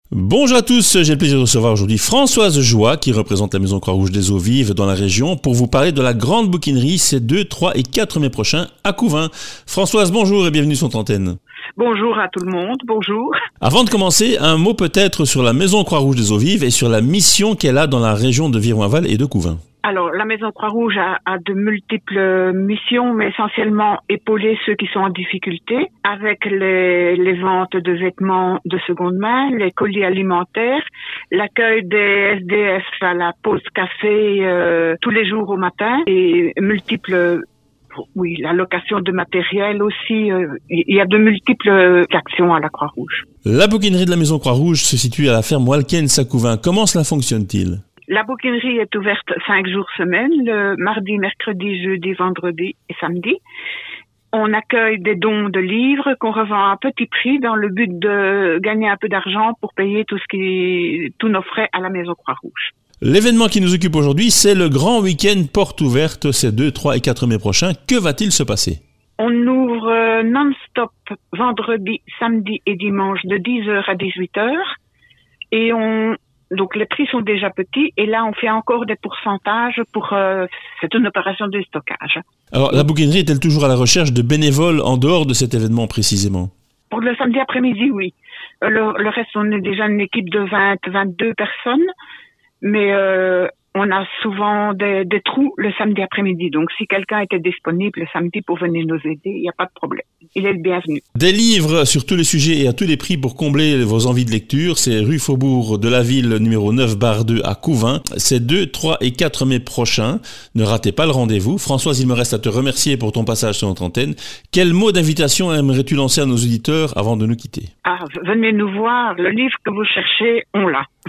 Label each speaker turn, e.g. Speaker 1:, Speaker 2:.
Speaker 1: Bonjour à tous, j'ai le plaisir de recevoir aujourd'hui Françoise Joie qui représente la Maison Croix-Rouge des Eaux Vives dans la région pour vous parler de la grande bouquinerie ces 2, 3 et 4 mai prochains à Couvain. Françoise, bonjour et bienvenue sur notre antenne.
Speaker 2: Bonjour à tout le monde, bonjour.
Speaker 1: Avant de commencer, un mot peut-être sur la Maison Croix-Rouge des Eaux Vives et sur la mission qu'elle a dans la région de Viroinval et de Couvain.
Speaker 2: Alors, la Maison Croix-Rouge a de multiples missions, mais essentiellement épauler ceux qui sont en difficulté avec les ventes de vêtements de seconde main, les colis alimentaires, l'accueil des SDF à la pause café tous les jours au matin et la location de matériel aussi. Il y a de multiples actions à la Croix-Rouge.
Speaker 1: La bouquinerie de la Maison Croix-Rouge se situe à la ferme Walkens à Couvain. Comment cela fonctionne-t-il ?
Speaker 2: La bouquinerie est ouverte 5 jours semaine, le mardi, mercredi, jeudi, vendredi et samedi. On accueille des dons de livres qu'on revend à petit prix dans le but de gagner un peu d'argent pour payer tous nos frais à la Maison Croix-Rouge.
Speaker 1: L'événement qui nous occupe aujourd'hui, c'est le grand week-end porte ouverte ces 2, 3 et 4 mai prochains. Que va-t-il se passer ?
Speaker 2: On ouvre non-stop vendredi, samedi et dimanche de 10h à 18h et donc les prix sont déjà petits et là on fait encore des pourcentages c'est une opération de stockage.
Speaker 1: Alors la bouquinerie est-elle toujours à la recherche de bénévoles en dehors de cet événement précisément ?
Speaker 2: Pour le samedi après-midi, oui. Le reste, on est déjà une équipe de 22 personnes, mais on a souvent des trous le samedi après-midi. Donc si quelqu'un était disponible le samedi pour venir nous aider, il n'y a pas de problème. Il est le bienvenu.
Speaker 1: Des livres sur tous les sujets et à tous les prix pour combler vos envies de lecture. C'est rue Faubourg de la Ville, numéro 9/2 à Couvain. C'est 2, 3 et 4 mai prochains. Ne ratez pas le rendez-vous. Françoise, il me reste à te remercier pour ton passage sur notre antenne. Quel mot d'invitation aimerais-tu lancer à nos auditeurs avant de nous quitter ?
Speaker 2: Venez nous voir. Le livre que vous cherchez, on l'a.